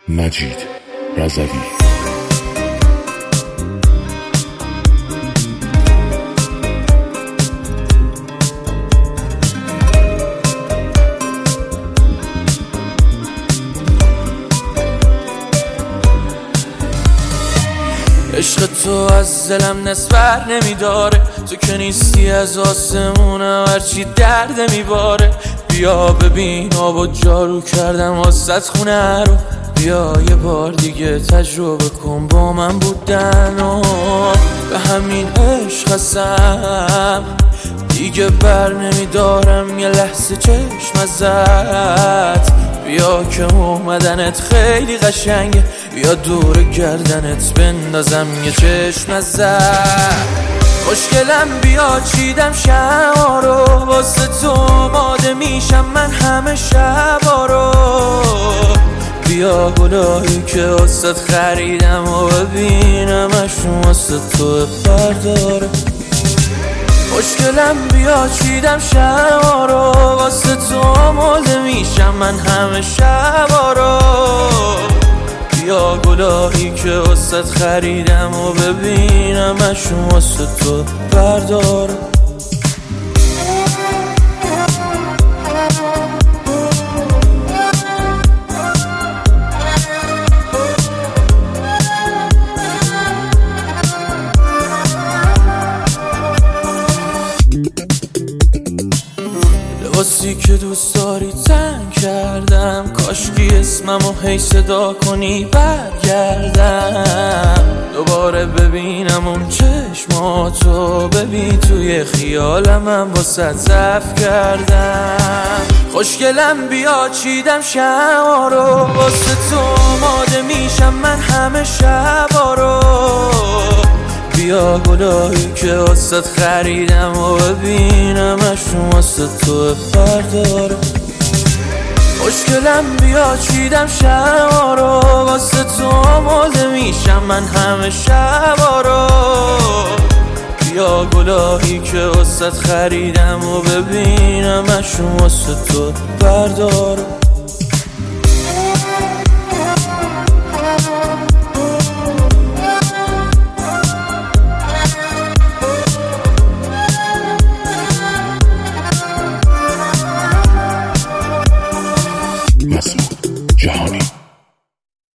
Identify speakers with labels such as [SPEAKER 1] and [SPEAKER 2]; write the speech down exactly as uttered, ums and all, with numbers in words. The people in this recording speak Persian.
[SPEAKER 1] مجید رضوی.
[SPEAKER 2] عشق تو از دلم نسبر نمیداره، تو که نیستی از آسمونم هرچی درد میباره. بیا ببین آب و جارو کردم واسط خونه رو، بیا یه بار دیگه تجربه کن با من بودن و به همین عشق هستم دیگه بر نمیدارم یه لحظه چشم ازت. بیا که اومدنت خیلی قشنگه، بیا دور گردنت بندازم یه چشم ازت. خوشگلم بیا چیدم شما رو، واسه تو آماده میشم من همه شبا رو. بیا گلایی که واسه خریدم و ببینمشون واسه تو برداره. خوشگلم بیا چیدم شما رو، واسه تو آماده میشم من همه شبا رو. بیا گلایی که واسه خریدم و ببینمشون واسه تو برداره. لباسی که دوست داری تن کردم، کاشکی اسممو هی صدا کنی برگردم. دوباره ببینم اون چشماتو، ببین توی خیالم من واسه ضعف کردم. خوشگلم بیا چیدم شما رو، واسه تو آماده میشم من همه شبا رو. بیا گلایی که واسه خریدم و ببینمشون واسه تو برداره. خوشگلم بیا چیدم شما رو، واسه تو آماده میشم من همه شبا رو. بیا گلایی که واسه خریدم و ببینمشون واسه تو برداره.